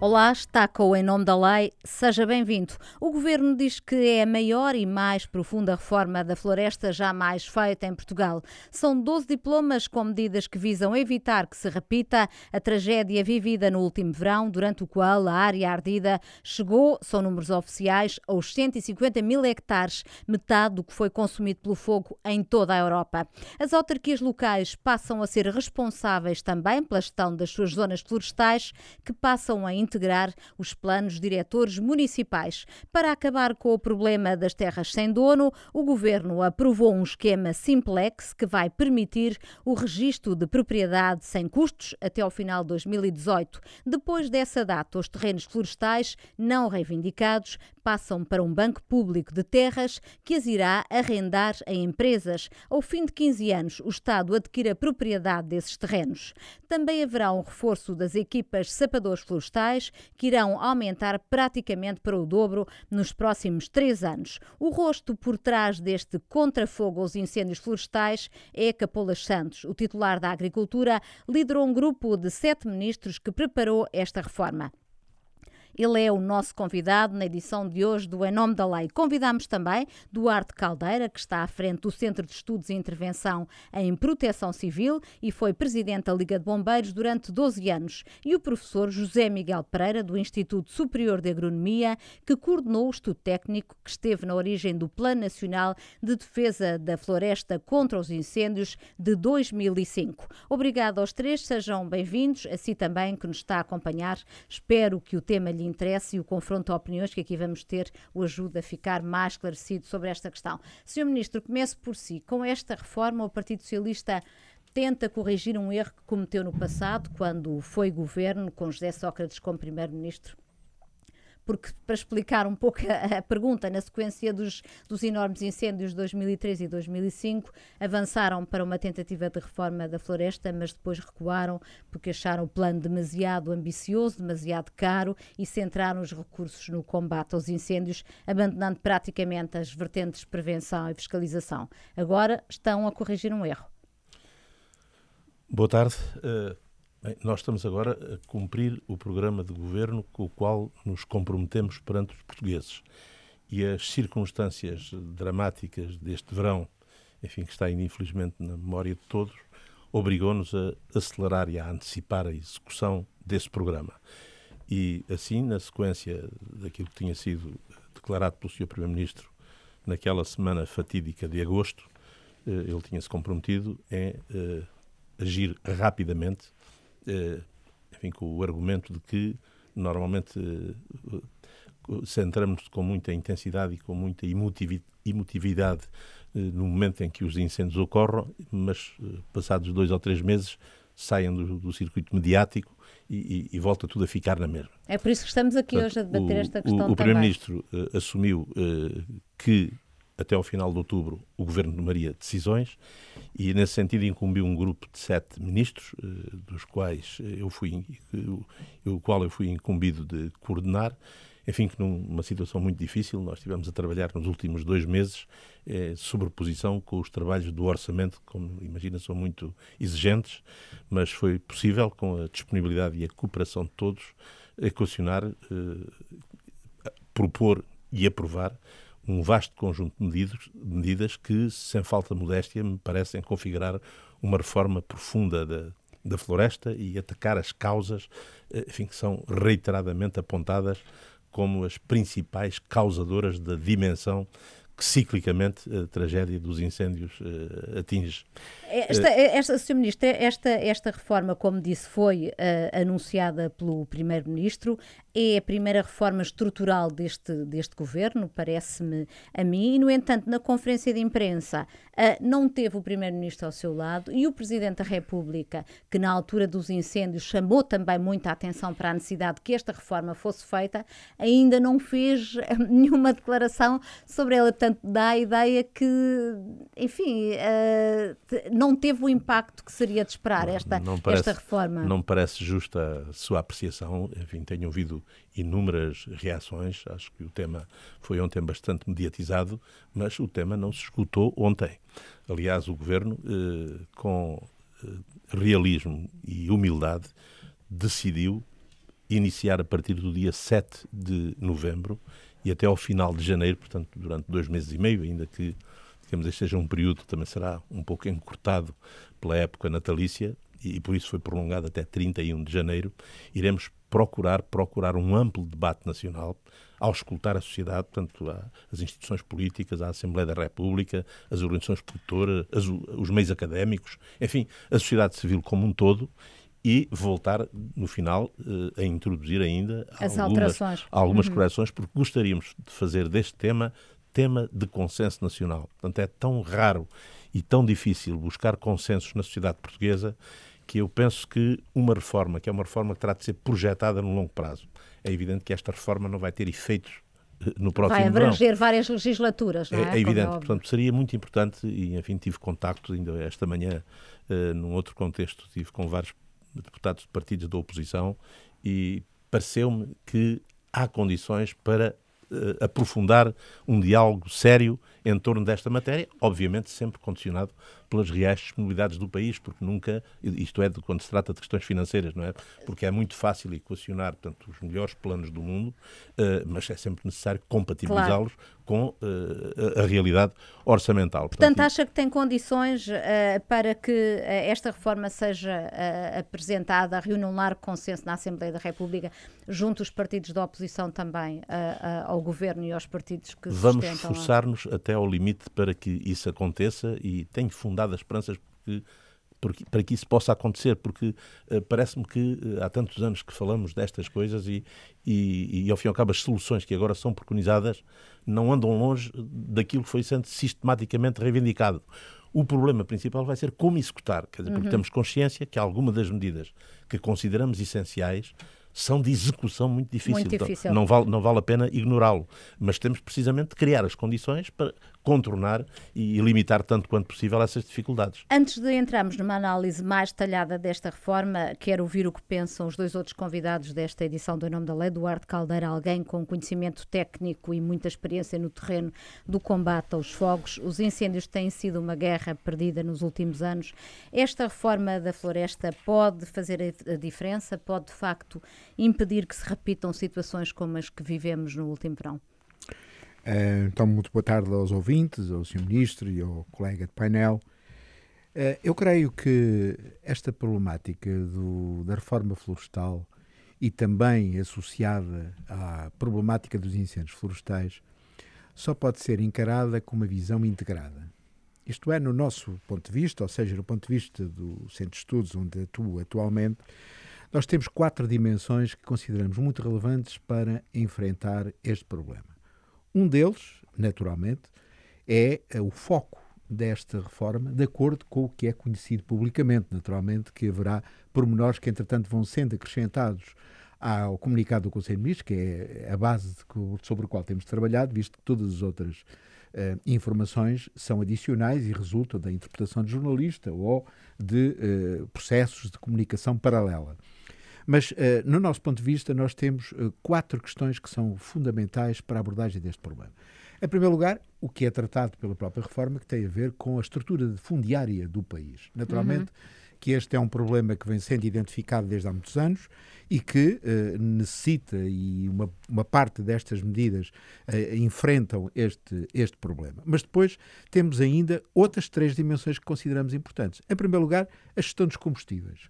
Olá, está com o Em Nome da Lei. Seja bem-vindo. O Governo diz que é a maior e mais profunda reforma da floresta jamais feita em Portugal. São 12 diplomas com medidas que visam evitar que se repita a tragédia vivida no último verão, durante o qual a área ardida chegou, são números oficiais, aos 150 mil hectares, metade do que foi consumido pelo fogo em toda a Europa. As autarquias locais passam a ser responsáveis também pela gestão das suas zonas florestais, que passam a integrar os planos diretores municipais. Para acabar com o problema das terras sem dono, o Governo aprovou um esquema Simplex que vai permitir o registro de propriedade sem custos até ao final de 2018. Depois dessa data, os terrenos florestais não reivindicados passam para um banco público de terras que as irá arrendar a empresas. Ao fim de 15 anos, o Estado adquire a propriedade desses terrenos. Também haverá um reforço das equipas de sapadores florestais, que irão aumentar praticamente para o dobro nos próximos 3 anos. O rosto por trás deste contrafogo aos incêndios florestais é Capolas Santos. O titular da Agricultura liderou um grupo de 7 ministros que preparou esta reforma. Ele é o nosso convidado na edição de hoje do Em Nome da Lei. Convidamos também Duarte Caldeira, que está à frente do Centro de Estudos e Intervenção em Proteção Civil e foi presidente da Liga de Bombeiros durante 12 anos, e o professor José Miguel Pereira, do Instituto Superior de Agronomia, que coordenou o estudo técnico que esteve na origem do Plano Nacional de Defesa da Floresta contra os Incêndios de 2005. Obrigado aos três, sejam bem-vindos, assim também que nos está a acompanhar. Espero que o tema lhe interesse e o confronto de opiniões que aqui vamos ter o ajuda a ficar mais esclarecido sobre esta questão. Sr. Ministro, comece por si. Com esta reforma, o Partido Socialista tenta corrigir um erro que cometeu no passado, quando foi governo, com José Sócrates como primeiro-ministro? Porque, para explicar um pouco a pergunta, na sequência dos enormes incêndios de 2003 e 2005, avançaram para uma tentativa de reforma da floresta, mas depois recuaram porque acharam o plano demasiado ambicioso, demasiado caro, e centraram os recursos no combate aos incêndios, abandonando praticamente as vertentes de prevenção e fiscalização. Agora estão a corrigir um erro. Boa tarde. Bem, nós estamos agora a cumprir o programa de governo com o qual nos comprometemos perante os portugueses. E as circunstâncias dramáticas deste verão, enfim, que está ainda infelizmente na memória de todos, obrigou-nos a acelerar e a antecipar a execução desse programa. E assim, na sequência daquilo que tinha sido declarado pelo Sr. Primeiro-Ministro naquela semana fatídica de agosto, ele tinha-se comprometido em agir rapidamente, enfim, com o argumento de que normalmente centramos-nos com muita intensidade e com muita emotividade no momento em que os incêndios ocorram, mas passados 2 ou 3 meses saem do circuito mediático e volta tudo a ficar na mesma. É por isso que estamos aqui hoje a debater esta questão também. O Primeiro-Ministro assumiu que até ao final de outubro o Governo tomaria decisões e, nesse sentido, incumbiu um grupo de 7 ministros, dos quais eu fui incumbido de coordenar. Enfim, que numa situação muito difícil, nós estivemos a trabalhar nos últimos 2 meses, sobreposição com os trabalhos do orçamento, como imagina, são muito exigentes, mas foi possível, com a disponibilidade e a cooperação de todos, equacionar, propor e aprovar um vasto conjunto de medidas que, sem falta de modéstia, me parecem configurar uma reforma profunda da floresta e atacar as causas, enfim, que são reiteradamente apontadas como as principais causadoras da dimensão que ciclicamente a tragédia dos incêndios atinge. Sr. Ministro, esta reforma, como disse, foi anunciada pelo Primeiro-Ministro. É a primeira reforma estrutural deste governo, parece-me a mim, e, no entanto, na conferência de imprensa não teve o Primeiro-Ministro ao seu lado, e o Presidente da República, que na altura dos incêndios chamou também muita atenção para a necessidade de que esta reforma fosse feita, ainda não fez nenhuma declaração sobre ela. Portanto, dá a ideia que, enfim, não teve o impacto que seria de esperar esta reforma. Não me parece justa a sua apreciação. Enfim, tenho ouvido inúmeras reações. Acho que o tema foi ontem bastante mediatizado, mas o tema não se esgotou ontem. Aliás, o Governo, com realismo e humildade, decidiu iniciar a partir do dia 7 de novembro e até ao final de janeiro, portanto, durante 2 meses e meio, ainda que, digamos, este seja um período que também será um pouco encurtado pela época natalícia, e por isso foi prolongado até 31 de janeiro, iremos procurar um amplo debate nacional, ao escutar a sociedade, portanto, as instituições políticas, a Assembleia da República, as organizações produtoras, os meios académicos, enfim, a sociedade civil como um todo, e voltar, no final, a introduzir ainda algumas correções, porque gostaríamos de fazer deste tema de consenso nacional. Portanto, é tão raro e tão difícil buscar consensos na sociedade portuguesa que eu penso que uma reforma, que é uma reforma que terá de ser projetada no longo prazo, é evidente que esta reforma não vai ter efeitos no próximo verão. Vai abranger várias legislaturas, não é? É evidente, portanto, seria muito importante, e enfim, tive contacto ainda esta manhã, num outro contexto, tive com vários deputados de partidos da oposição e pareceu-me que há condições para aprofundar um diálogo sério em torno desta matéria, obviamente sempre condicionado pelas reais disponibilidades do país, porque nunca, isto é, quando se trata de questões financeiras, não é? Porque é muito fácil equacionar, portanto, os melhores planos do mundo, mas é sempre necessário compatibilizá-los com a realidade orçamental. Portanto, acha que tem condições para que esta reforma seja apresentada, reúna um largo consenso na Assembleia da República, junto os partidos da oposição também ao governo e aos partidos que sustentam? Vamos esforçar-nos até ao limite para que isso aconteça e tenho fundadas esperanças para que isso possa acontecer, porque parece-me que há tantos anos que falamos destas coisas e ao fim e ao cabo as soluções que agora são preconizadas não andam longe daquilo que foi sendo sistematicamente reivindicado. O problema principal vai ser como executar, quer dizer, porque temos consciência que algumas das medidas que consideramos essenciais são de execução muito difícil. Muito difícil. Então, não vale a pena ignorá-lo, mas temos precisamente de criar as condições para contornar e limitar tanto quanto possível essas dificuldades. Antes de entrarmos numa análise mais detalhada desta reforma, quero ouvir o que pensam os dois outros convidados desta edição do Em Nome da Lei. Duarte Caldeira, alguém com conhecimento técnico e muita experiência no terreno do combate aos fogos. Os incêndios têm sido uma guerra perdida nos últimos anos. Esta reforma da floresta pode fazer a diferença? Pode, de facto, impedir que se repitam situações como as que vivemos no último verão? Então, muito boa tarde aos ouvintes, ao Sr. Ministro e ao colega de painel. Eu creio que esta problemática da reforma florestal e também associada à problemática dos incêndios florestais só pode ser encarada com uma visão integrada. Isto é, no nosso ponto de vista, ou seja, no ponto de vista do Centro de Estudos onde atuo atualmente, nós temos 4 dimensões que consideramos muito relevantes para enfrentar este problema. Um deles, naturalmente, é o foco desta reforma, de acordo com o que é conhecido publicamente. Naturalmente que haverá pormenores que, entretanto, vão sendo acrescentados ao comunicado do Conselho de Ministros, que é a base sobre a qual temos trabalhado, visto que todas as outras informações são adicionais e resultam da interpretação de jornalista ou de processos de comunicação paralela. Mas, no nosso ponto de vista, nós temos 4 questões que são fundamentais para a abordagem deste problema. Em primeiro lugar, o que é tratado pela própria reforma, que tem a ver com a estrutura fundiária do país. Naturalmente que este é um problema que vem sendo identificado desde há muitos anos e que necessita, e uma parte destas medidas enfrentam este problema. Mas depois temos ainda outras 3 dimensões que consideramos importantes. Em primeiro lugar, a gestão dos combustíveis.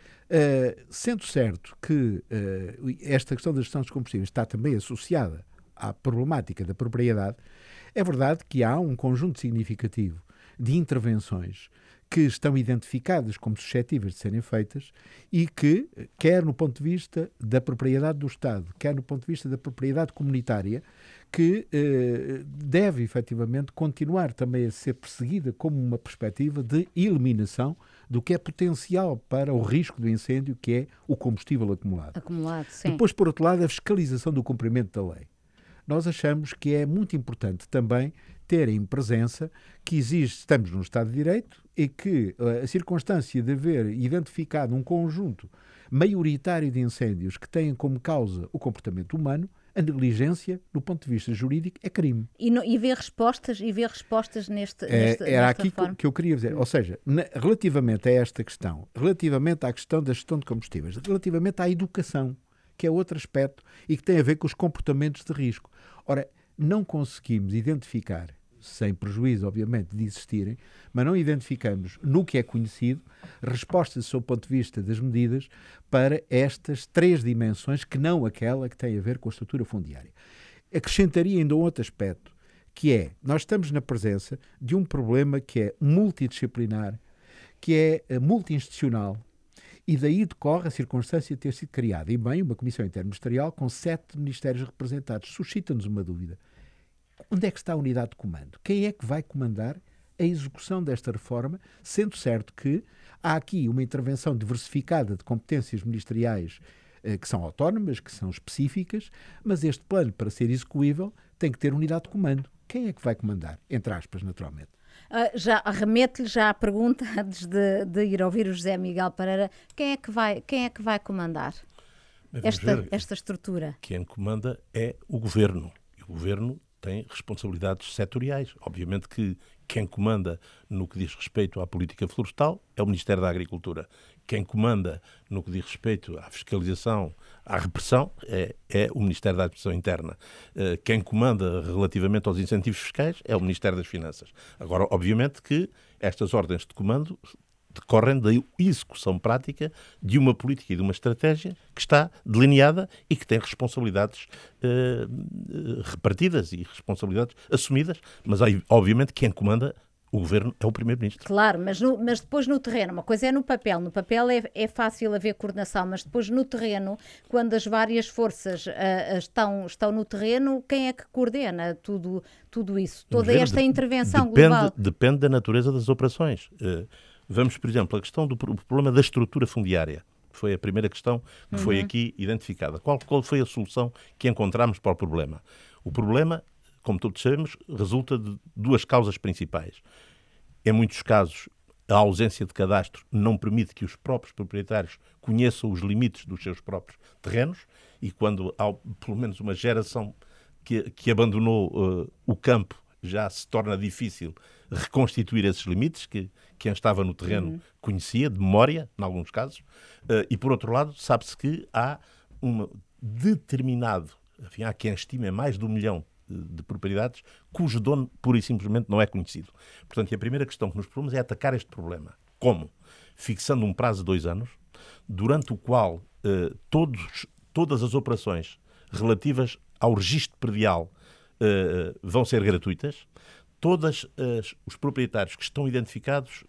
Sendo certo que esta questão da gestão dos combustíveis está também associada à problemática da propriedade, é verdade que há um conjunto significativo de intervenções que estão identificadas como suscetíveis de serem feitas e que, quer no ponto de vista da propriedade do Estado, quer no ponto de vista da propriedade comunitária, que deve efetivamente continuar também a ser perseguida como uma perspectiva de eliminação do que é potencial para o risco do incêndio, que é o combustível acumulado. Sim. Depois, por outro lado, a fiscalização do cumprimento da lei. Nós achamos que é muito importante também ter em presença que estamos num Estado de Direito e que a circunstância de haver identificado um conjunto maioritário de incêndios que têm como causa o comportamento humano, a negligência, do ponto de vista jurídico, é crime. E ver respostas nesta era aqui reforma. que eu queria dizer. Ou seja, relativamente a esta questão, relativamente à questão da gestão de combustíveis, relativamente à educação, que é outro aspecto e que tem a ver com os comportamentos de risco. Ora, não conseguimos identificar, sem prejuízo, obviamente, de existirem, mas não identificamos, no que é conhecido, respostas, sob o ponto de vista das medidas, para estas 3 dimensões, que não aquela que tem a ver com a estrutura fundiária. Acrescentaria ainda um outro aspecto, que é, nós estamos na presença de um problema que é multidisciplinar, que é multi-institucional, e daí decorre a circunstância de ter sido criada, e bem, uma comissão interministerial com 7 ministérios representados. Suscita-nos uma dúvida. Onde é que está a unidade de comando? Quem é que vai comandar a execução desta reforma, sendo certo que há aqui uma intervenção diversificada de competências ministeriais que são autónomas, que são específicas, mas este plano, para ser execuível, tem que ter unidade de comando. Quem é que vai comandar? Entre aspas, naturalmente. Já remete-lhe já a pergunta, antes de ir ouvir o José Miguel Pereira, quem é que vai comandar esta estrutura? Quem comanda é o Governo. E o Governo tem responsabilidades setoriais. Obviamente que quem comanda no que diz respeito à política florestal é o Ministério da Agricultura. Quem comanda no que diz respeito à fiscalização, à repressão, é o Ministério da Administração Interna. Quem comanda relativamente aos incentivos fiscais é o Ministério das Finanças. Agora, obviamente que estas ordens de comando decorrem da execução prática de uma política e de uma estratégia que está delineada e que tem responsabilidades repartidas e responsabilidades assumidas, mas obviamente quem comanda o Governo é o Primeiro-Ministro. Claro, mas depois no terreno, uma coisa é no papel é fácil haver coordenação, mas depois no terreno, quando as várias forças estão no terreno, quem é que coordena tudo isso, toda esta intervenção global? Depende da natureza das operações. Vamos, por exemplo, a questão do problema da estrutura fundiária. Foi a primeira questão que foi aqui identificada. Qual foi a solução que encontramos para o problema? O problema, como todos sabemos, resulta de 2 causas principais. Em muitos casos, a ausência de cadastro não permite que os próprios proprietários conheçam os limites dos seus próprios terrenos e quando há pelo menos uma geração que abandonou o campo, já se torna difícil reconstituir esses limites que quem estava no terreno conhecia, de memória, em alguns casos, e por outro lado, sabe-se que há há quem estime mais de 1 milhão de propriedades cujo dono pura e simplesmente não é conhecido. Portanto, a primeira questão que nos propomos é atacar este problema. Como? Fixando um prazo de 2 anos, durante o qual todas as operações relativas ao registro predial vão ser gratuitas. Todos os proprietários que estão identificados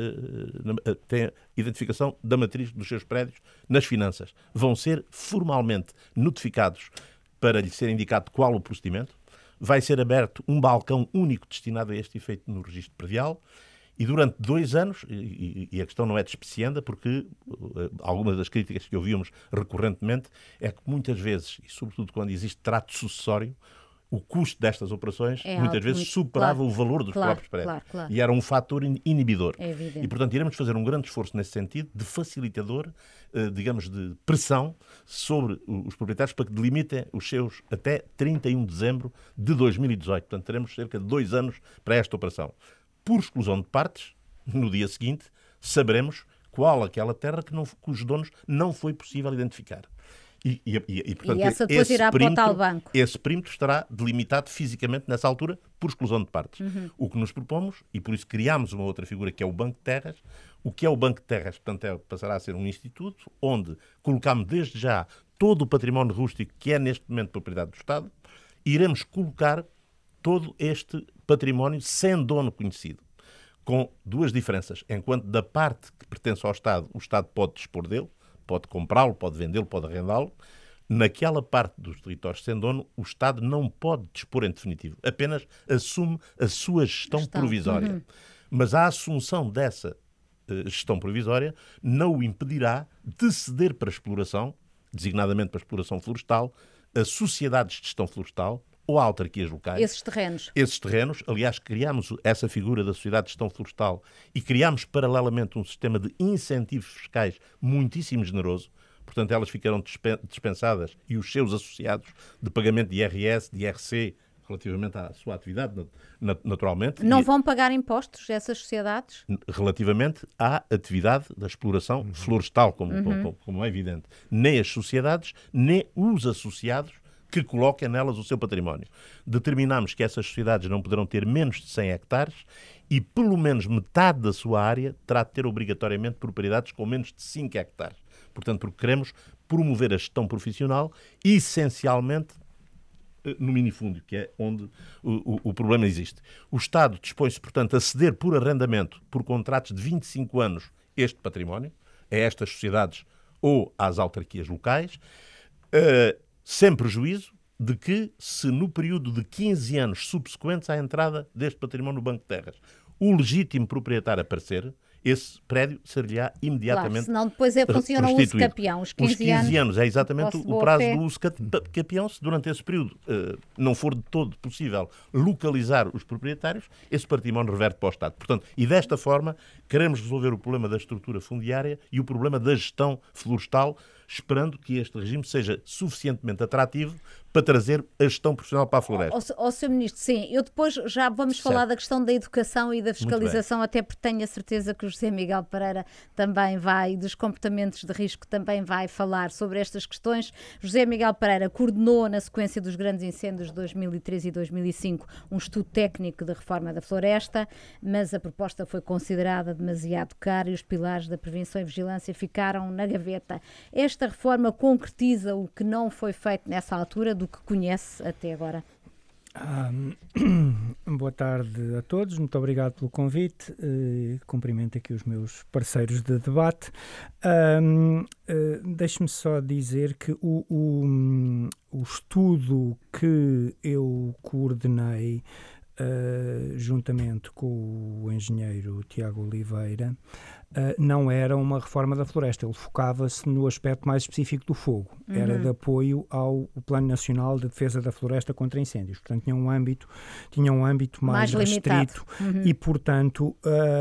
têm a identificação da matriz dos seus prédios nas finanças. Vão ser formalmente notificados para lhe ser indicado qual o procedimento. Vai ser aberto um balcão único destinado a este efeito no registro predial. E durante 2 anos, e a questão não é despecienda, porque algumas das críticas que ouvíamos recorrentemente é que muitas vezes, e sobretudo quando existe trato sucessório, o custo destas operações muitas vezes superava o valor dos próprios prédios. Claro. E era um fator inibidor. É evidente. E, portanto, iremos fazer um grande esforço nesse sentido, de facilitador, de pressão sobre os proprietários para que delimitem os seus até 31 de dezembro de 2018. Portanto, teremos cerca de 2 anos para esta operação. Por exclusão de partes, no dia seguinte, saberemos qual aquela terra cujos donos não foi possível identificar. Portanto, e essa depois irá para o tal banco. Esse perímetro estará delimitado fisicamente nessa altura por exclusão de partes. O que nos propomos, e por isso criámos uma outra figura que é o Banco de Terras. O que é o Banco de Terras? Portanto, passará a ser um instituto onde colocamos desde já todo o património rústico que é neste momento propriedade do Estado e iremos colocar todo este património sem dono conhecido. Com 2 diferenças. Enquanto da parte que pertence ao Estado, o Estado pode dispor dele, pode comprá-lo, pode vendê-lo, pode arrendá-lo. Naquela parte dos territórios sem dono, o Estado não pode dispor em definitivo. Apenas assume a sua gestão provisória. Mas a assunção dessa gestão provisória não o impedirá de ceder para a exploração, designadamente para a exploração florestal, a sociedades de gestão florestal ou a autarquias locais. Esses terrenos. Aliás, criámos essa figura da sociedade de gestão florestal e criámos paralelamente um sistema de incentivos fiscais muitíssimo generoso. Portanto, elas ficarão dispensadas e os seus associados de pagamento de IRS, de IRC, relativamente à sua atividade, naturalmente. Não vão pagar impostos essas sociedades? Relativamente à atividade da exploração florestal, como é evidente. Nem as sociedades, nem os associados que coloquem nelas o seu património. Determinamos que essas sociedades não poderão ter menos de 100 hectares e pelo menos metade da sua área terá de ter obrigatoriamente propriedades com menos de 5 hectares. Portanto, porque queremos promover a gestão profissional, essencialmente no minifúndio, que é onde o problema existe. O Estado dispõe-se, portanto, a ceder por arrendamento, por contratos de 25 anos, este património, a estas sociedades ou às autarquias locais, sem prejuízo de que, se no período de 15 anos subsequentes à entrada deste património no Banco de Terras, o legítimo proprietário aparecer, esse prédio ser-lhe-á imediatamente senão depois funciona o uso capião. Os 15 anos é exatamente o prazo do uso capião. Se durante esse período não for de todo possível localizar os proprietários, esse património reverte para o Estado. Portanto, e desta forma, queremos resolver o problema da estrutura fundiária e o problema da gestão florestal, esperando que este regime seja suficientemente atrativo para trazer a gestão profissional para a floresta. Sr. Ministro, sim, eu depois já vamos falar da questão da educação e da fiscalização, até porque tenho a certeza que o José Miguel Pereira também vai, dos comportamentos de risco, também vai falar sobre estas questões. José Miguel Pereira coordenou, na sequência dos grandes incêndios de 2003 e 2005, um estudo técnico de reforma da floresta, mas a proposta foi considerada demasiado cara e os pilares da prevenção e vigilância ficaram na gaveta. Esta reforma concretiza o que não foi feito nessa altura, do que conhece até agora? Boa tarde a todos, muito obrigado pelo convite, cumprimento aqui os meus parceiros de debate. Deixe-me só dizer que o estudo que eu coordenei juntamente com o engenheiro Tiago Oliveira não era uma reforma da floresta, ele focava-se no aspecto mais específico do fogo, era de apoio ao Plano Nacional de Defesa da Floresta contra Incêndios, portanto tinha um âmbito mais restrito e, portanto,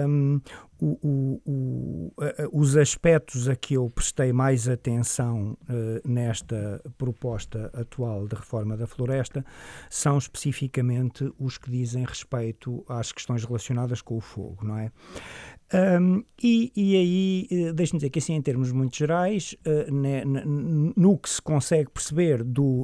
os aspectos a que eu prestei mais atenção nesta proposta atual de reforma da floresta são especificamente os que dizem respeito às questões relacionadas com o fogo, não é? E aí, deixe-me dizer que assim, em termos muito gerais, no que se consegue perceber do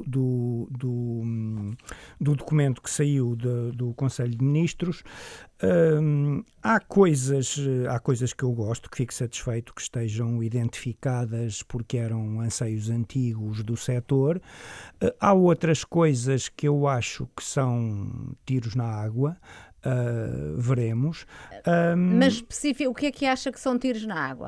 documento que saiu do Conselho de Ministros, há coisas que eu gosto, que fico satisfeito que estejam identificadas porque eram anseios antigos do setor. Há outras coisas que eu acho que são tiros na água. Veremos. Mas específico, o que é que acha que são tiros na água?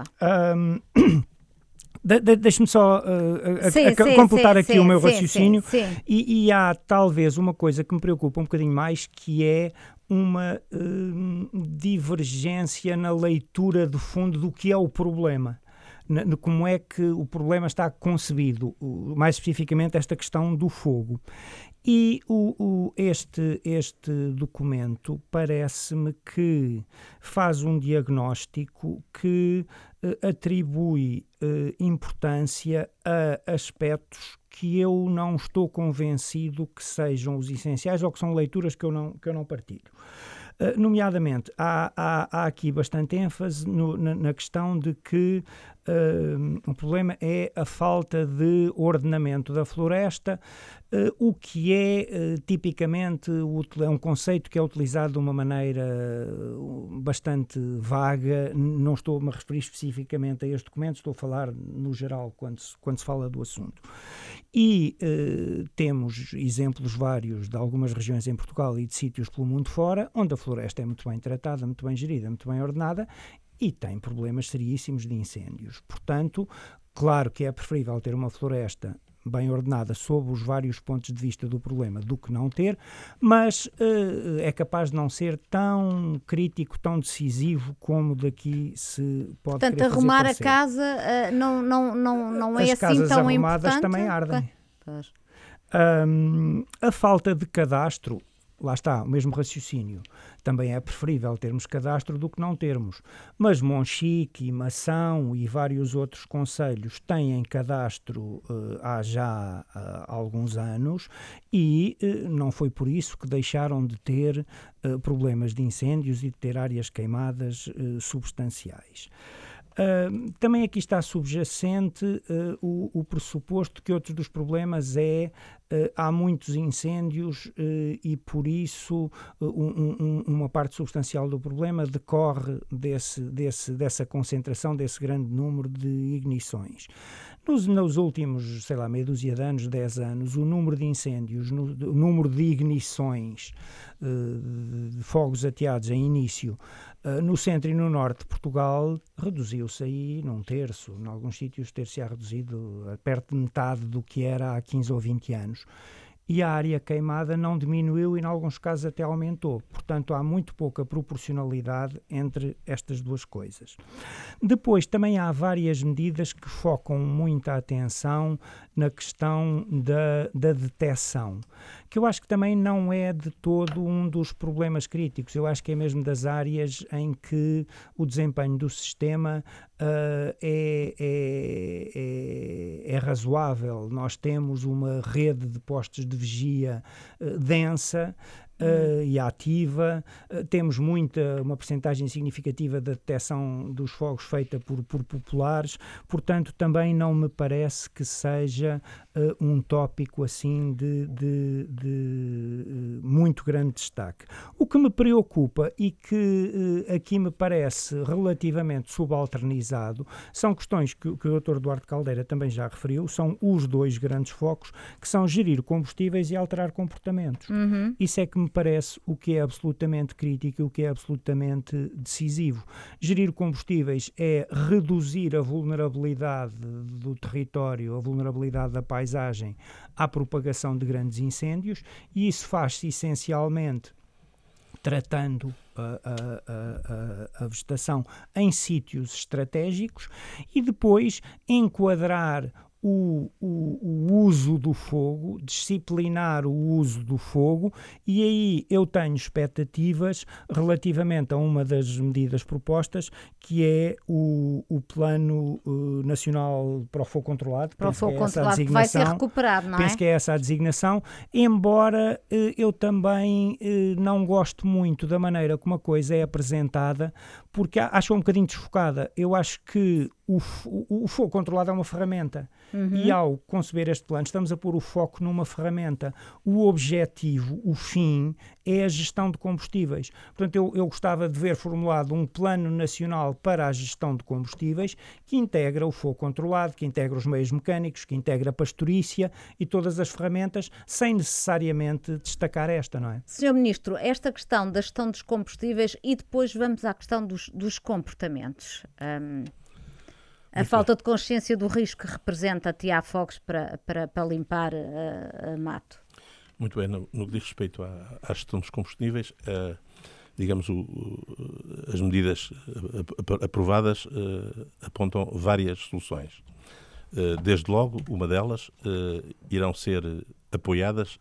Deixe-me só completar aqui o meu raciocínio. E há talvez uma coisa que me preocupa um bocadinho mais, que é uma divergência na leitura de fundo do que é o problema. Como é que o problema está concebido, mais especificamente esta questão do fogo. E este documento parece-me que faz um diagnóstico que atribui importância a aspectos que eu não estou convencido que sejam os essenciais ou que são leituras que eu não partilho. Nomeadamente, há aqui bastante ênfase na questão de que o problema é a falta de ordenamento da floresta, o que é tipicamente é um conceito que é utilizado de uma maneira bastante vaga. Não estou-me a referir especificamente a este documento, estou a falar no geral quando se fala do assunto. E temos exemplos vários de algumas regiões em Portugal e de sítios pelo mundo fora, onde a floresta é muito bem tratada, muito bem gerida, muito bem ordenada e tem problemas seríssimos de incêndios. Portanto, claro que é preferível ter uma floresta bem ordenada sob os vários pontos de vista do problema do que não ter, mas é capaz de não ser tão crítico, tão decisivo como daqui se pode querer fazer. Portanto, arrumar parecer. A casa não é assim tão importante? As casas arrumadas também ardem. A falta de cadastro lá está, o mesmo raciocínio. Também é preferível termos cadastro do que não termos. Mas Monchique, Mação e vários outros concelhos têm cadastro há já alguns anos e não foi por isso que deixaram de ter problemas de incêndios e de ter áreas queimadas substanciais. Também aqui está subjacente o pressuposto que outro dos problemas há muitos incêndios e por isso uma parte substancial do problema decorre dessa concentração, desse grande número de ignições. Nos últimos, meia dúzia de anos, 10 anos, o número de incêndios, o número de ignições de fogos ateados em início no centro e no norte de Portugal reduziu-se aí num terço, em alguns sítios ter-se-á reduzido a perto de metade do que era há 15 ou 20 anos. E a área queimada não diminuiu e, em alguns casos, até aumentou. Portanto, há muito pouca proporcionalidade entre estas duas coisas. Depois, também há várias medidas que focam muita atenção na questão da detecção, que eu acho que também não é de todo um dos problemas críticos. Eu acho que é mesmo das áreas em que o desempenho do sistema é razoável. Nós temos uma rede de postos de vigia densa e ativa, temos uma percentagem significativa da detecção dos fogos feita por populares, portanto também não me parece que seja um tópico assim de muito grande destaque. O que me preocupa e que aqui me parece relativamente subalternizado são questões que o Dr. Duarte Caldeira também já referiu, são os dois grandes focos, que são gerir combustíveis e alterar comportamentos. Isso é que me parece o que é absolutamente crítico e o que é absolutamente decisivo. Gerir combustíveis é reduzir a vulnerabilidade do território, a vulnerabilidade da paisagem à propagação de grandes incêndios, e isso faz-se essencialmente tratando a vegetação em sítios estratégicos e depois enquadrar o uso do fogo, disciplinar o uso do fogo, e aí eu tenho expectativas relativamente a uma das medidas propostas, que é o Plano Nacional para o Fogo Controlado. Para o fogo controlado, que vai ser recuperado, não é? Penso que é essa a designação, embora eu também não gosto muito da maneira como a coisa é apresentada, porque acho um bocadinho desfocada. Eu acho que o fogo controlado é uma ferramenta e ao conceber este plano estamos a pôr o foco numa ferramenta. O objetivo, o fim, é a gestão de combustíveis. Portanto, eu gostava de ver formulado um plano nacional para a gestão de combustíveis que integra o fogo controlado, que integra os meios mecânicos, que integra a pastorícia e todas as ferramentas, sem necessariamente destacar esta, não é? Sr. Ministro, esta questão da gestão dos combustíveis e depois vamos à questão dos comportamentos. A falta de consciência do risco que representa atear fogos para limpar mato. Muito bem, no que diz respeito à gestão dos combustíveis, digamos, as medidas aprovadas apontam várias soluções. Desde logo, uma delas irão ser apoiadas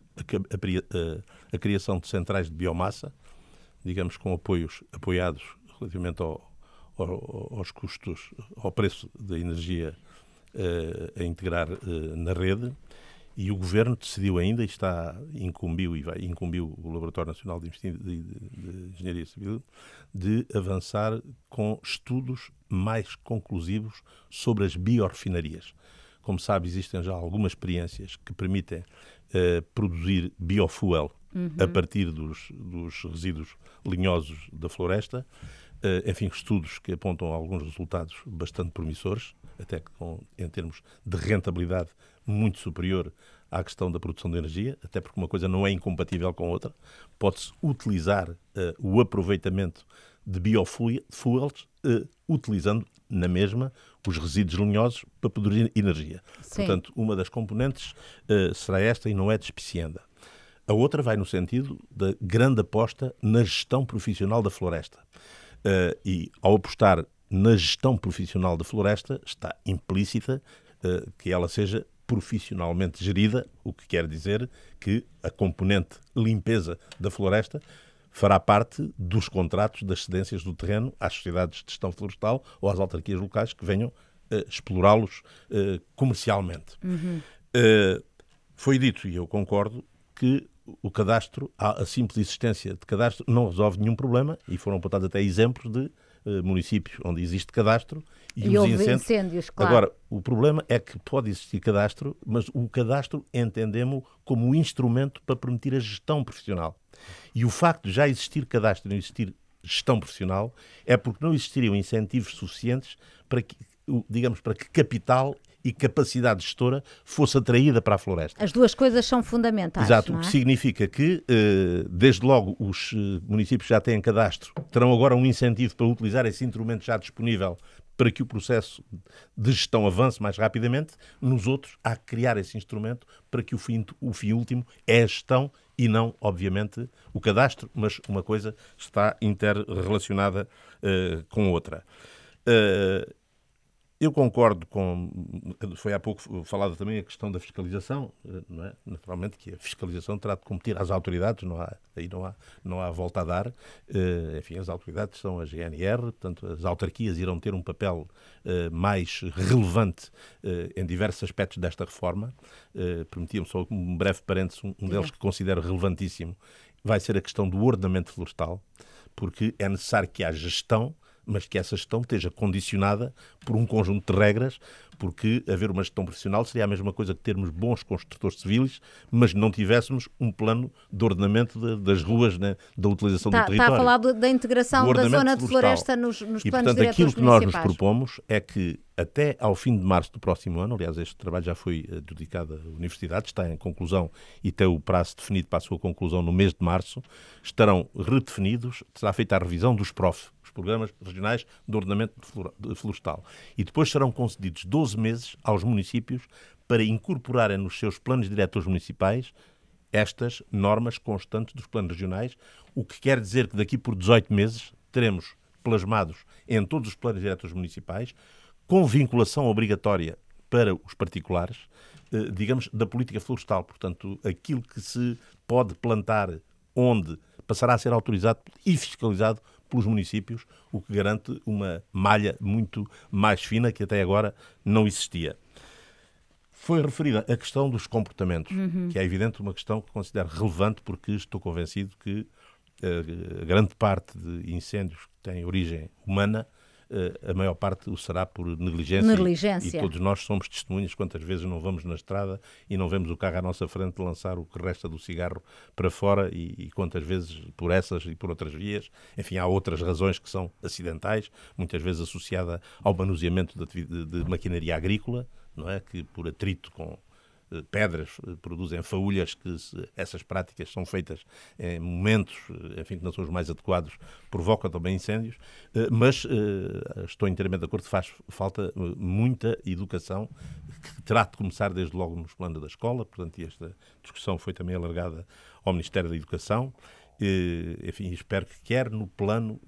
a criação de centrais de biomassa, digamos, com apoiados relativamente aos custos, ao preço da energia a integrar na rede, e o Governo decidiu ainda, e incumbiu o Laboratório Nacional de Engenharia Civil, de avançar com estudos mais conclusivos sobre as biorrefinarias. Como sabe, existem já algumas experiências que permitem produzir biofuel a partir dos resíduos linhosos da floresta. Enfim, estudos que apontam alguns resultados bastante promissores, até que em termos de rentabilidade muito superior à questão da produção de energia, até porque uma coisa não é incompatível com a outra. Pode-se utilizar o aproveitamento de biofuels utilizando na mesma os resíduos linhosos para produzir energia. Sim. Portanto, uma das componentes será esta e não é despicienda. A outra vai no sentido da grande aposta na gestão profissional da floresta. E ao apostar na gestão profissional da floresta, está implícita que ela seja profissionalmente gerida, o que quer dizer que a componente limpeza da floresta fará parte dos contratos das cedências do terreno às sociedades de gestão florestal ou às autarquias locais que venham explorá-los comercialmente. Foi dito, e eu concordo, que o cadastro, a simples existência de cadastro não resolve nenhum problema, e foram apontados até exemplos de municípios onde existe cadastro e os incêndios, claro. Agora, o problema é que pode existir cadastro, mas o cadastro entendemos como um instrumento para permitir a gestão profissional. E o facto de já existir cadastro e não existir gestão profissional é porque não existiriam incentivos suficientes para que, digamos, para que capital e capacidade gestora fosse atraída para a floresta. As duas coisas são fundamentais. Exato, não é? O que significa que, desde logo, os municípios que já têm cadastro terão agora um incentivo para utilizar esse instrumento já disponível para que o processo de gestão avance mais rapidamente. Nos outros, há que criar esse instrumento para que o fim último é a gestão e não, obviamente, o cadastro, mas uma coisa está interrelacionada com outra. Eu concordo com... Foi há pouco falada também a questão da fiscalização, não é? Naturalmente que a fiscalização terá de competir às autoridades, não há volta a dar. Enfim, as autoridades são a GNR, portanto, as autarquias irão ter um papel mais relevante em diversos aspectos desta reforma. Permitia-me só um breve parênteses, um deles que considero relevantíssimo, vai ser a questão do ordenamento florestal, porque é necessário que haja gestão, mas que essa gestão esteja condicionada por um conjunto de regras, porque haver uma gestão profissional seria a mesma coisa que termos bons construtores civis, mas não tivéssemos um plano de ordenamento das ruas, né, da utilização do território. Está a falar da integração da zona de floresta nos planos e, portanto, diretores aquilo que nós nos municipais. propomos é que até ao fim de março do próximo ano, aliás, este trabalho já foi adjudicado à Universidade, está em conclusão e tem o prazo definido para a sua conclusão no mês de março, estarão redefinidos, será feita a revisão dos PROF, os Programas Regionais de Ordenamento Florestal, e depois serão concedidos 12 meses aos municípios para incorporarem nos seus planos diretores municipais estas normas constantes dos planos regionais, o que quer dizer que daqui por 18 meses teremos plasmados em todos os planos diretores municipais, com vinculação obrigatória para os particulares, digamos, da política florestal. Portanto, aquilo que se pode plantar onde passará a ser autorizado e fiscalizado pelos municípios, o que garante uma malha muito mais fina que até agora não existia. Foi referida a questão dos comportamentos, que é evidente uma questão que considero relevante, porque estou convencido que a grande parte de incêndios que têm origem humana, a maior parte o será por negligência. E todos nós somos testemunhas quantas vezes não vamos na estrada e não vemos o carro à nossa frente lançar o que resta do cigarro para fora e quantas vezes por essas e por outras vias. Enfim, há outras razões que são acidentais, muitas vezes associada ao manuseamento de maquinaria agrícola, não é? Que por atrito com pedras produzem faúlhas, que essas práticas são feitas em momentos, enfim, que não são os mais adequados, provocam também incêndios, mas estou inteiramente de acordo que faz falta muita educação, que terá de começar desde logo nos planos da escola, portanto, esta discussão foi também alargada ao Ministério da Educação, enfim, espero que quer no plano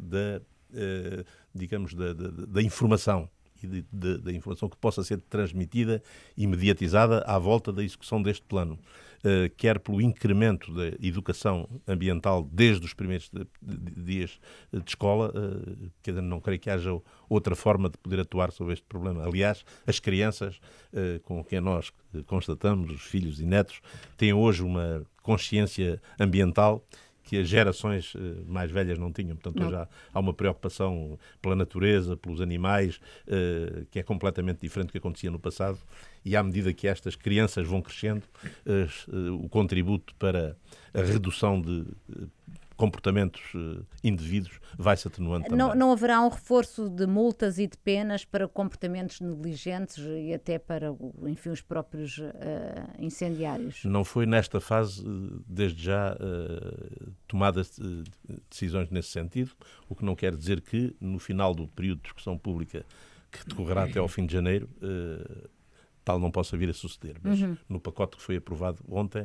da informação, e da informação que possa ser transmitida e mediatizada à volta da execução deste plano, quer pelo incremento da educação ambiental desde os primeiros dias de escola, que não creio que haja outra forma de poder atuar sobre este problema. Aliás, as crianças com quem nós constatamos, os filhos e netos, têm hoje uma consciência ambiental que as gerações mais velhas não tinham. Portanto, hoje há uma preocupação pela natureza, pelos animais, que é completamente diferente do que acontecia no passado. E à medida que estas crianças vão crescendo, o contributo para a redução de comportamentos indevidos vai-se atenuando também. Não haverá um reforço de multas e de penas para comportamentos negligentes e até para, enfim, os próprios incendiários? Não foi nesta fase, desde já, tomadas decisões nesse sentido, o que não quer dizer que, no final do período de discussão pública, que decorrerá até ao fim de janeiro, tal não possa vir a suceder. Mas no pacote que foi aprovado ontem,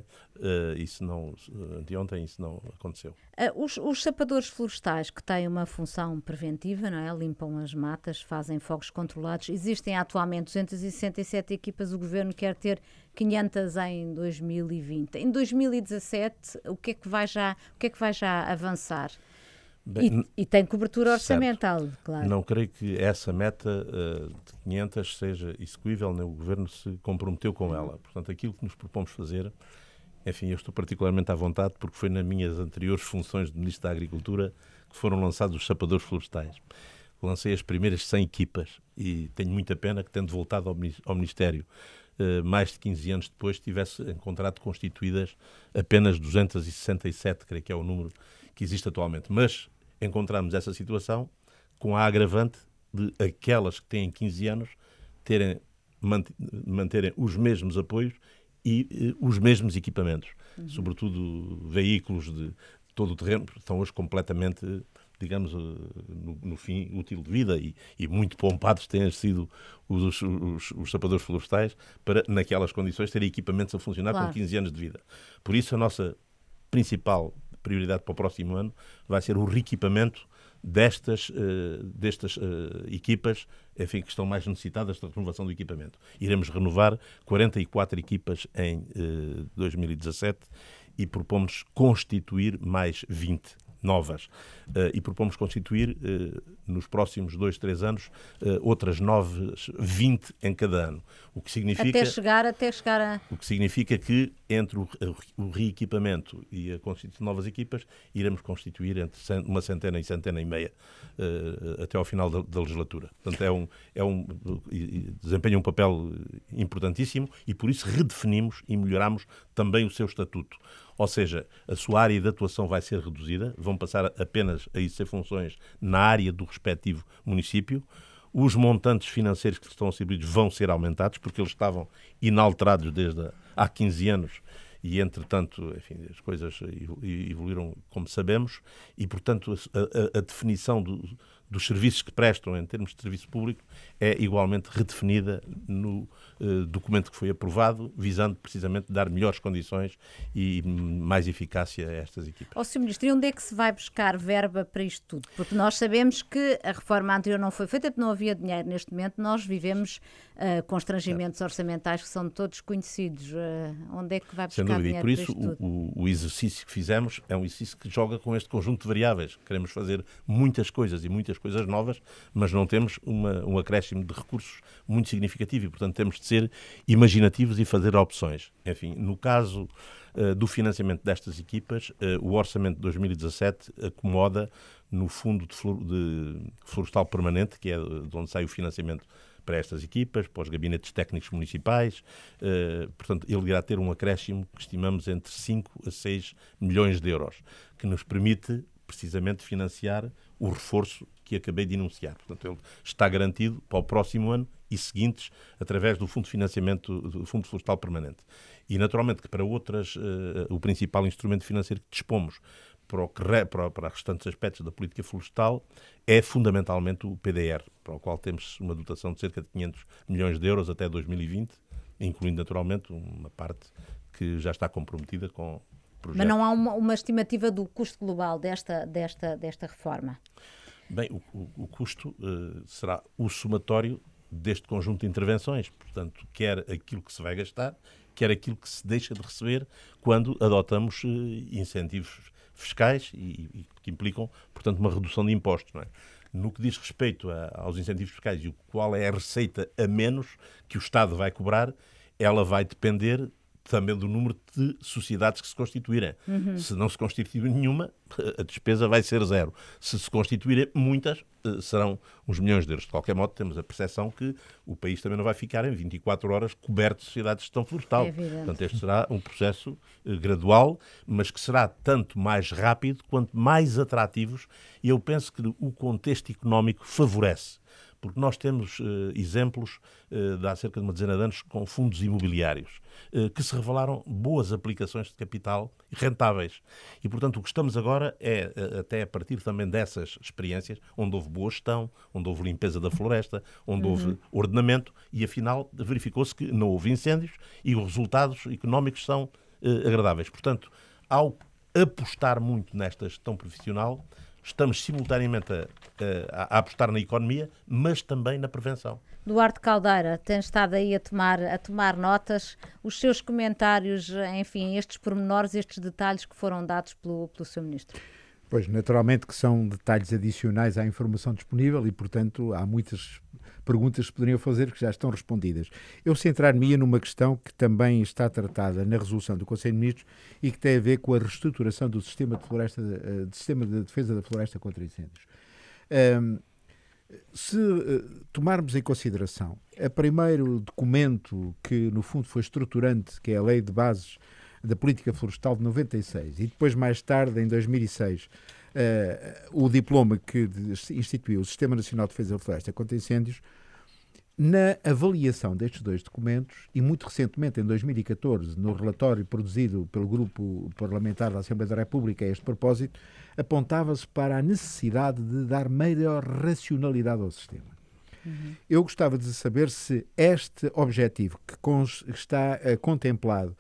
anteontem, isso não aconteceu. Os sapadores florestais, que têm uma função preventiva, não é? Limpam as matas, fazem fogos controlados. Existem atualmente 267 equipas, o Governo quer ter 500 em 2020. Em 2017, o que é que vai já avançar? Bem, e tem cobertura orçamental, certo. Claro. Não creio que essa meta de 500 seja execuível, nem o Governo se comprometeu com ela. Portanto, aquilo que nos propomos fazer, enfim, eu estou particularmente à vontade porque foi nas minhas anteriores funções de Ministro da Agricultura que foram lançados os sapadores florestais. Lancei as primeiras 100 equipas e tenho muita pena que, tendo voltado ao Ministério mais de 15 anos depois, tivesse encontrado constituídas apenas 267, creio que é o número que existe atualmente. Mas encontramos essa situação com a agravante de aquelas que têm 15 anos manterem os mesmos apoios e os mesmos equipamentos. Sobretudo veículos de todo o terreno, estão hoje completamente, digamos, no fim útil de vida e muito pompados têm sido os sapadores florestais para, naquelas condições, terem equipamentos a funcionar com 15 anos de vida. Por isso, a nossa principal prioridade para o próximo ano vai ser o reequipamento destas equipas, enfim, que estão mais necessitadas da renovação do equipamento. Iremos renovar 44 equipas em 2017 e propomos constituir mais 20 novas. E propomos constituir nos próximos 2-3 anos outras 20 em cada ano. O que significa até chegar a... O que significa que entre o reequipamento e a constituição de novas equipas iremos constituir entre uma centena e centena e meia até ao final da legislatura. Portanto, desempenha um papel importantíssimo e por isso redefinimos e melhoramos também o seu estatuto. Ou seja, a sua área de atuação vai ser reduzida, vão passar apenas a exercer funções na área do respectivo município. Os montantes financeiros que estão atribuídos vão ser aumentados, porque eles estavam inalterados desde há 15 anos e, entretanto, enfim, as coisas evoluíram como sabemos e, portanto, a definição dos serviços que prestam em termos de serviço público é igualmente redefinida no documento que foi aprovado, visando precisamente dar melhores condições e mais eficácia a estas equipas. Sr. Ministro, e onde é que se vai buscar verba para isto tudo? Porque nós sabemos que a reforma anterior não foi feita, porque não havia dinheiro. Neste momento nós vivemos constrangimentos orçamentais que são todos conhecidos. Onde é que vai buscar dinheiro para isto tudo? Por isso, o exercício que fizemos é um exercício que joga com este conjunto de variáveis. Queremos fazer muitas coisas e muitas coisas novas, mas não temos um acréscimo de recursos muito significativo e, portanto, temos de ser imaginativos e fazer opções. Enfim, no caso do financiamento destas equipas, o orçamento de 2017 acomoda no Fundo de Florestal Permanente, que é de onde sai o financiamento para estas equipas, para os gabinetes técnicos municipais. Portanto, ele irá ter um acréscimo que estimamos entre 5 a 6 milhões de euros, que nos permite precisamente financiar o reforço que acabei de enunciar. Portanto, ele está garantido para o próximo ano e seguintes através do Fundo de Financiamento, do Fundo Florestal Permanente. E, naturalmente, que para outras, o principal instrumento financeiro que dispomos para os restantes aspectos da política florestal é fundamentalmente o PDR, para o qual temos uma dotação de cerca de 500 milhões de euros até 2020, incluindo, naturalmente, uma parte que já está comprometida com projetos. Mas não há uma estimativa do custo global desta reforma? Bem, o custo será o somatório deste conjunto de intervenções. Portanto, quer aquilo que se vai gastar, quer aquilo que se deixa de receber quando adotamos incentivos fiscais e que implicam, portanto, uma redução de impostos, não é? No que diz respeito aos incentivos fiscais e qual é a receita a menos que o Estado vai cobrar, ela vai depender também do número de sociedades que se constituírem. Se não se constituir nenhuma, a despesa vai ser zero. Se se constituírem muitas, serão uns milhões de euros. De qualquer modo, temos a percepção que o país também não vai ficar em 24 horas coberto de sociedades de gestão florestal. Portanto, este será um processo gradual, mas que será tanto mais rápido quanto mais atrativos, e eu penso que o contexto económico favorece. Porque nós temos exemplos de há cerca de uma dezena de anos com fundos imobiliários que se revelaram boas aplicações de capital e rentáveis. E, portanto, o que estamos agora é, até a partir também dessas experiências, onde houve boa gestão, onde houve limpeza da floresta, onde houve ordenamento, e afinal verificou-se que não houve incêndios e os resultados económicos são agradáveis. Portanto, ao apostar muito nesta gestão profissional, estamos simultaneamente a apostar na economia, mas também na prevenção. Duarte Caldeira, tem estado aí a tomar notas. Os seus comentários, enfim, estes pormenores, estes detalhes que foram dados pelo Sr. Ministro. Pois, naturalmente que são detalhes adicionais à informação disponível e, portanto, há muitas perguntas que poderiam fazer que já estão respondidas. Eu centrar-me-ia numa questão que também está tratada na resolução do Conselho de Ministros e que tem a ver com a reestruturação do sistema de defesa da floresta contra incêndios. Se tomarmos em consideração o primeiro documento que, no fundo, foi estruturante, que é a Lei de Bases da Política Florestal de 96, e depois, mais tarde, em 2006, o diploma que instituiu o Sistema Nacional de Defesa da Floresta contra Incêndios, na avaliação destes dois documentos, e muito recentemente, em 2014, no relatório produzido pelo Grupo Parlamentar da Assembleia da República a este propósito, apontava-se para a necessidade de dar maior racionalidade ao sistema. Eu gostava de saber se este objetivo que está contemplado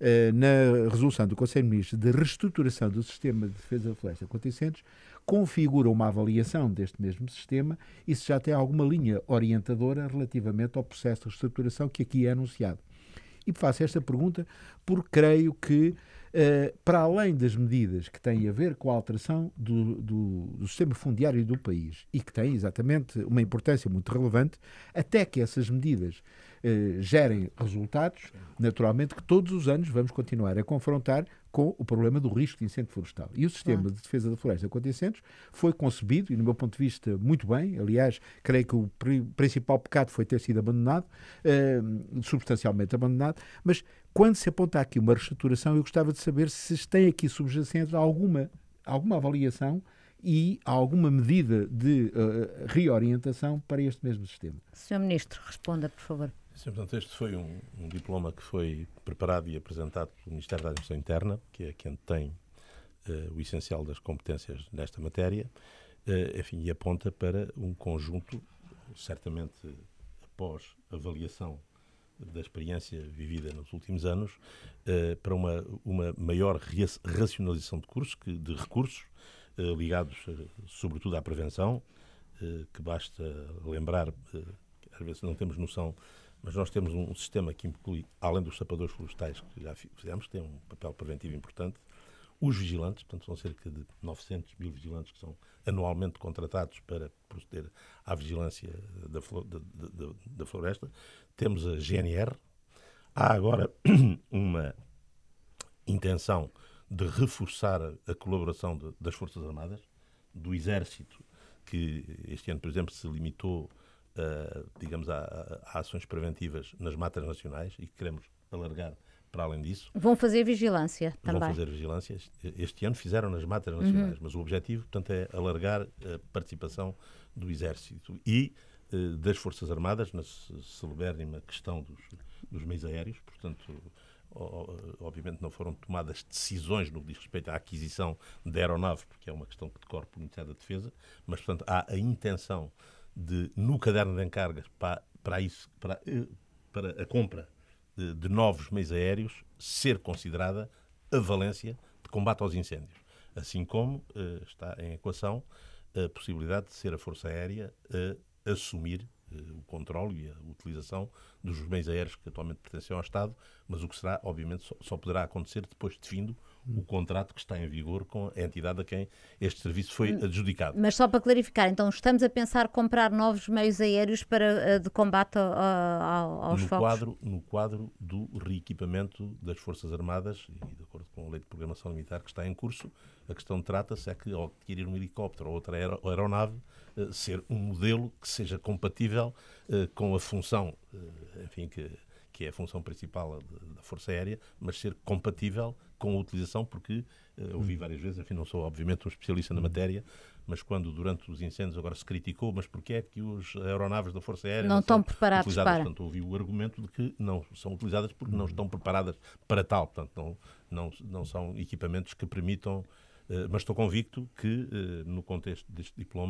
na resolução do Conselho de Ministros de reestruturação do sistema de defesa da floresta contra incêndios configura uma avaliação deste mesmo sistema e se já tem alguma linha orientadora relativamente ao processo de reestruturação que aqui é anunciado. E faço esta pergunta porque creio que, para além das medidas que têm a ver com a alteração do sistema fundiário do país e que têm exatamente uma importância muito relevante, até que essas medidas gerem resultados, naturalmente que todos os anos vamos continuar a confrontar com o problema do risco de incêndio florestal. E o sistema de defesa da floresta contra incêndios foi concebido, e no meu ponto de vista muito bem, aliás, creio que o principal pecado foi ter sido abandonado, substancialmente abandonado, mas quando se aponta aqui uma reestruturação, eu gostava de saber se tem aqui subjacente alguma avaliação e alguma medida de reorientação para este mesmo sistema. Sr. Ministro, responda, por favor. Sim, portanto, este foi um diploma que foi preparado e apresentado pelo Ministério da Administração Interna, que é quem tem o essencial das competências nesta matéria, enfim, e aponta para um conjunto, certamente após avaliação da experiência vivida nos últimos anos, para uma maior racionalização de recursos ligados, sobretudo à prevenção, que basta lembrar, às vezes não temos noção, mas nós temos um sistema que inclui, além dos sapadores florestais que já fizemos, que tem um papel preventivo importante, os vigilantes, portanto são cerca de 900 mil vigilantes que são anualmente contratados para proceder à vigilância da floresta. Temos a GNR. Há agora uma intenção de reforçar a colaboração das Forças Armadas, do Exército, que este ano, por exemplo, se limitou digamos, a ações preventivas nas matas nacionais e que queremos alargar para além disso. Vão fazer vigilância também. Vão fazer vigilância. Este ano fizeram nas matas nacionais, mas o objetivo, portanto, é alargar a participação do Exército e das Forças Armadas na celebérrima questão dos meios aéreos. Portanto, obviamente não foram tomadas decisões no que diz respeito à aquisição da aeronave, porque é uma questão que decorre pelo Ministério da Defesa, mas, portanto, há a intenção de, no caderno de encargas para a compra de novos meios aéreos, ser considerada a valência de combate aos incêndios. Assim como está em equação a possibilidade de ser a Força Aérea a assumir o controle e a utilização dos meios aéreos que atualmente pertencem ao Estado, mas o que será, obviamente, só poderá acontecer depois de findo o contrato que está em vigor com a entidade a quem este serviço foi adjudicado. Mas só para clarificar, então estamos a pensar comprar novos meios aéreos de combate aos focos? No quadro do reequipamento das Forças Armadas e de acordo com a Lei de Programação Militar que está em curso, a questão trata-se é que ao adquirir um helicóptero ou outra aeronave, ser um modelo que seja compatível com a função, enfim, que é a função principal da Força Aérea, mas ser compatível com a utilização, porque ouvi várias vezes, enfim, não sou obviamente um especialista na matéria, mas quando durante os incêndios agora se criticou, mas porquê é que os aeronaves da Força Aérea não estão preparadas utilizadas? para? Portanto, ouvi o argumento de que não são utilizadas porque não estão preparadas para tal, portanto, não são equipamentos que permitam, mas estou convicto que no contexto deste diploma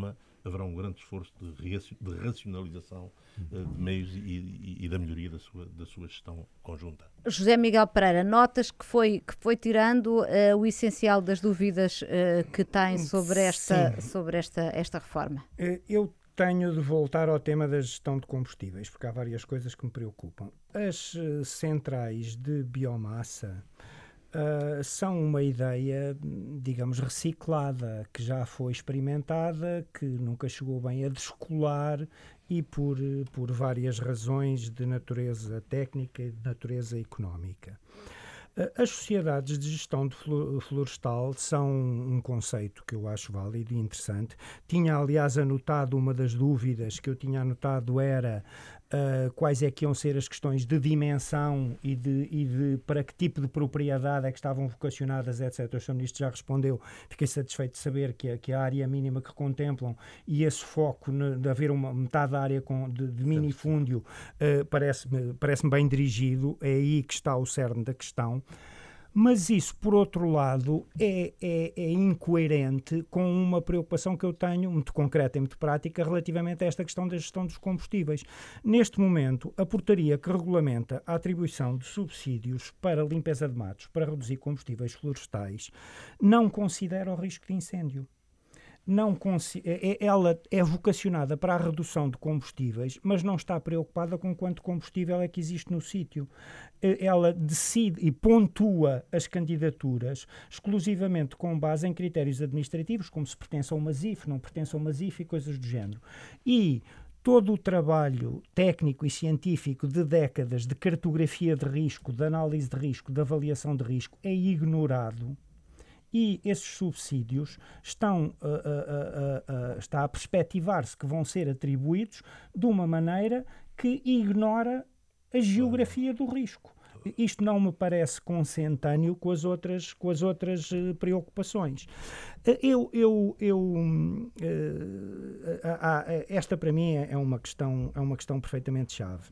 haverá um grande esforço de racionalização de meios e da melhoria da sua gestão conjunta. José Miguel Pereira, notas que foi tirando o essencial das dúvidas que tem sobre esta reforma? Eu tenho de voltar ao tema da gestão de combustíveis, porque há várias coisas que me preocupam. As centrais de biomassa são uma ideia, digamos, reciclada, que já foi experimentada, que nunca chegou bem a descolar e por várias razões de natureza técnica e de natureza económica. As sociedades de gestão de florestal são um conceito que eu acho válido e interessante. Tinha, aliás, anotado, uma das dúvidas que eu tinha anotado era quais é que iam ser as questões de dimensão e de para que tipo de propriedade é que estavam vocacionadas, etc. O Sr. Ministro já respondeu. Fiquei satisfeito de saber que a área mínima que contemplam e esse foco de haver uma metade da área de minifúndio parece-me bem dirigido. É aí que está o cerne da questão. Mas isso, por outro lado, é incoerente com uma preocupação que eu tenho, muito concreta e muito prática, relativamente a esta questão da gestão dos combustíveis. Neste momento, a portaria que regulamenta a atribuição de subsídios para limpeza de matos, para reduzir combustíveis florestais, não considera o risco de incêndio. Ela é vocacionada para a redução de combustíveis, mas não está preocupada com quanto combustível é que existe no sítio. Ela decide e pontua as candidaturas exclusivamente com base em critérios administrativos, como se pertence a uma ZIF, não pertence a uma ZIF e coisas do género. E todo o trabalho técnico e científico de décadas de cartografia de risco, de análise de risco, de avaliação de risco é ignorado. E esses subsídios está a perspectivar-se que vão ser atribuídos de uma maneira que ignora a geografia do risco. Isto não me parece consentâneo com as outras preocupações. Esta para mim é uma questão perfeitamente chave.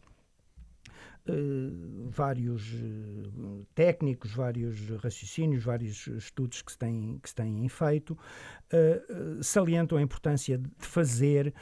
Vários técnicos, vários raciocínios, vários estudos que se têm feito salientam a importância de fazer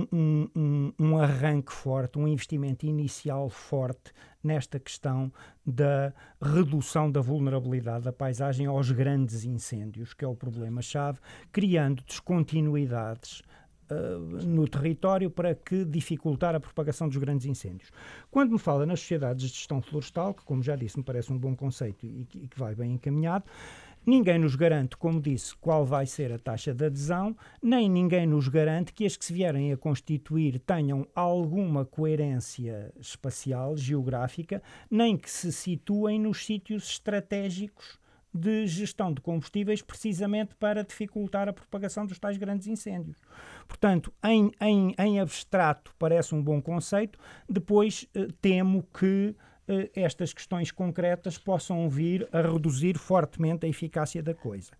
um arranque forte, um investimento inicial forte nesta questão da redução da vulnerabilidade da paisagem aos grandes incêndios, que é o problema-chave, criando descontinuidades no território para que dificultar a propagação dos grandes incêndios. Quando me fala nas sociedades de gestão florestal, que, como já disse, me parece um bom conceito e que vai bem encaminhado, ninguém nos garante, como disse, qual vai ser a taxa de adesão, nem ninguém nos garante que as que se vierem a constituir tenham alguma coerência espacial, geográfica, nem que se situem nos sítios estratégicos de gestão de combustíveis, precisamente para dificultar a propagação dos tais grandes incêndios. Portanto, em abstrato parece um bom conceito, depois temo que estas questões concretas possam vir a reduzir fortemente a eficácia da coisa.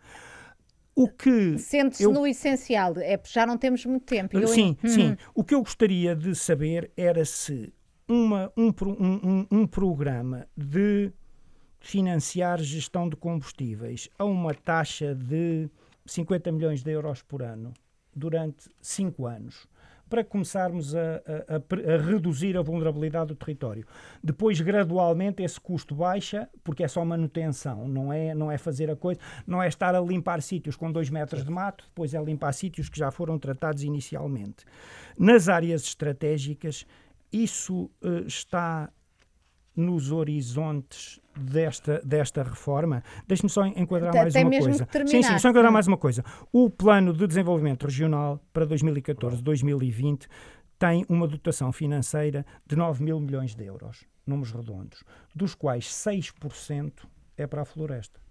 Sente-se no essencial, já não temos muito tempo. Sim. O que eu gostaria de saber era se um programa de financiar gestão de combustíveis a uma taxa de 50 milhões de euros por ano durante 5 anos, para começarmos a reduzir a vulnerabilidade do território. Depois, gradualmente, esse custo baixa, porque é só manutenção, não é fazer a coisa, não é estar a limpar sítios com 2 metros de mato, depois é limpar sítios que já foram tratados inicialmente. Nas áreas estratégicas, isso está nos horizontes desta reforma. Deixe-me só enquadrar mais uma coisa. Sim, só enquadrar mais uma coisa. O Plano de Desenvolvimento Regional para 2014-2020 tem uma dotação financeira de 9 mil milhões de euros, números redondos, dos quais 6% é para a floresta.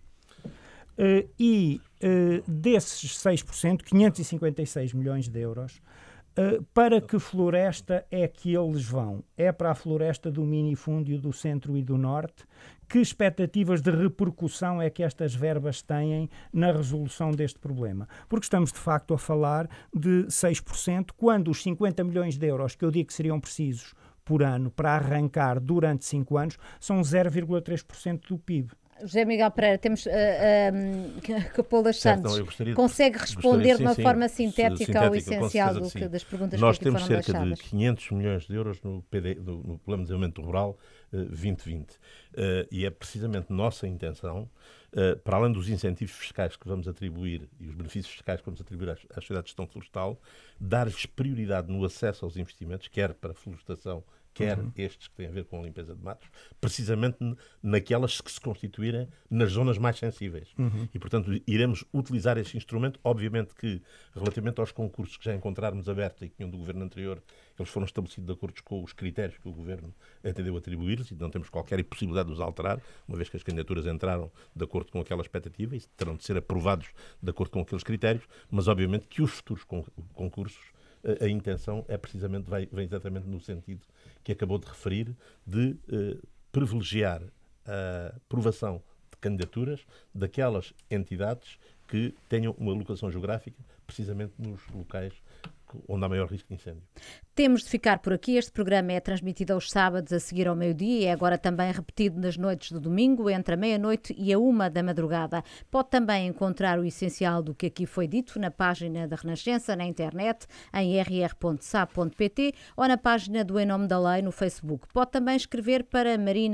Desses 6%, 556 milhões de euros, para que floresta é que eles vão? É para a floresta do minifúndio do centro e do norte? Que expectativas de repercussão é que estas verbas têm na resolução deste problema? Porque estamos, de facto, a falar de 6%, quando os 50 milhões de euros que eu digo que seriam precisos por ano para arrancar durante 5 anos são 0,3% do PIB. José Miguel Pereira, temos Capolas Santos. Consegue responder de uma forma sintética ao essencial das perguntas nós que aqui foram deixadas? Nós temos cerca de 500 milhões de euros no Plano de Desenvolvimento Rural 2020. E é precisamente nossa intenção, para além dos incentivos fiscais que vamos atribuir e os benefícios fiscais que vamos atribuir às sociedades de gestão florestal, dar-lhes prioridade no acesso aos investimentos, quer para a florestação, quer estes que têm a ver com a limpeza de matos, precisamente naquelas que se constituírem nas zonas mais sensíveis. E, portanto, iremos utilizar este instrumento. Obviamente que, relativamente aos concursos que já encontrarmos abertos e que tinham do Governo anterior, eles foram estabelecidos de acordo com os critérios que o Governo entendeu atribuir-lhes e não temos qualquer possibilidade de os alterar, uma vez que as candidaturas entraram de acordo com aquela expectativa e terão de ser aprovados de acordo com aqueles critérios, mas, obviamente, que os futuros concursos, a intenção é precisamente, vem exatamente no sentido que acabou de referir, de privilegiar a aprovação de candidaturas daquelas entidades que tenham uma locação geográfica precisamente nos locais onde há maior risco de incêndio. Temos de ficar por aqui. Este programa é transmitido aos sábados a seguir ao meio-dia e é agora também repetido nas noites do domingo, entre a meia-noite e a 1 da madrugada. Pode também encontrar o essencial do que aqui foi dito na página da Renascença, na internet, em rr.sa.pt ou na página do Em Nome da Lei no Facebook. Pode também escrever para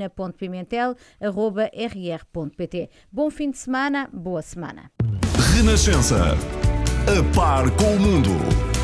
marina.pimentel@rr.pt. Bom fim de semana, boa semana. Renascença. A par com o mundo.